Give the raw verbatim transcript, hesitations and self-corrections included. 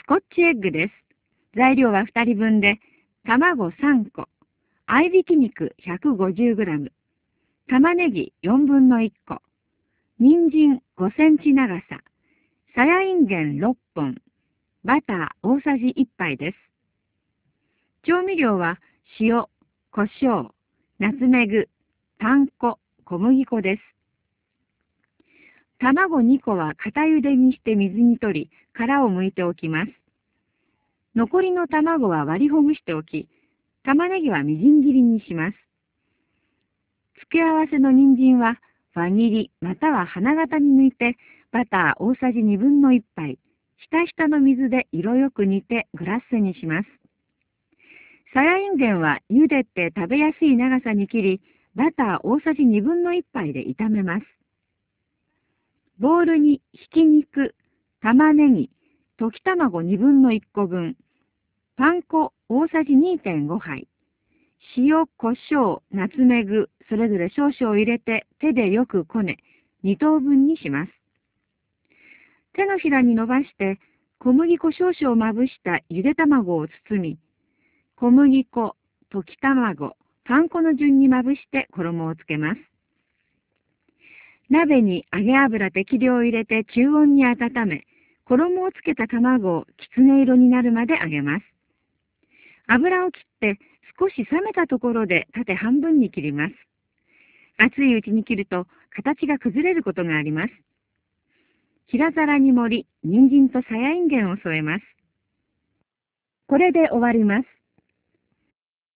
コッチエッグです。材料はふたりぶんで、卵さんこ、合いびき肉 ひゃくごじゅうグラム、玉ねぎよんぶんのいっこ、人参ごセンチ長さ、さやいんげんろっぽん、バター大さじいっぱいです。調味料は塩、胡椒、ナツメグ、パン粉、小麦粉です。卵にこは固茹でにして水に取り、殻を剥いておきます。残りの卵は割りほぐしておき、玉ねぎはみじん切りにします。付け合わせの人参は輪切りまたは花形に抜いて、バター大さじにぶんのいっぱい、ひたひたの水で色よく煮てグラッセにします。さやいんげんは茹でて食べやすい長さに切り、バター大さじにぶんのいっぱいで炒めます。ボウルにひき肉、玉ねぎ、溶き卵にぶんのいっこぶん、パン粉大さじ にてんご 杯、塩、胡椒、ナツメグ、それぞれ少々入れて手でよくこね、にとうぶんにします。手のひらに伸ばして小麦粉少々まぶしたゆで卵を包み、小麦粉、溶き卵、パン粉の順にまぶして衣をつけます。鍋に揚げ油適量入れて中温に温め、衣をつけた卵をきつね色になるまで揚げます。油を切って少し冷めたところで縦半分に切ります。熱いうちに切ると形が崩れることがあります。平皿に盛り、人参とさやいんげんを添えます。これで終わります。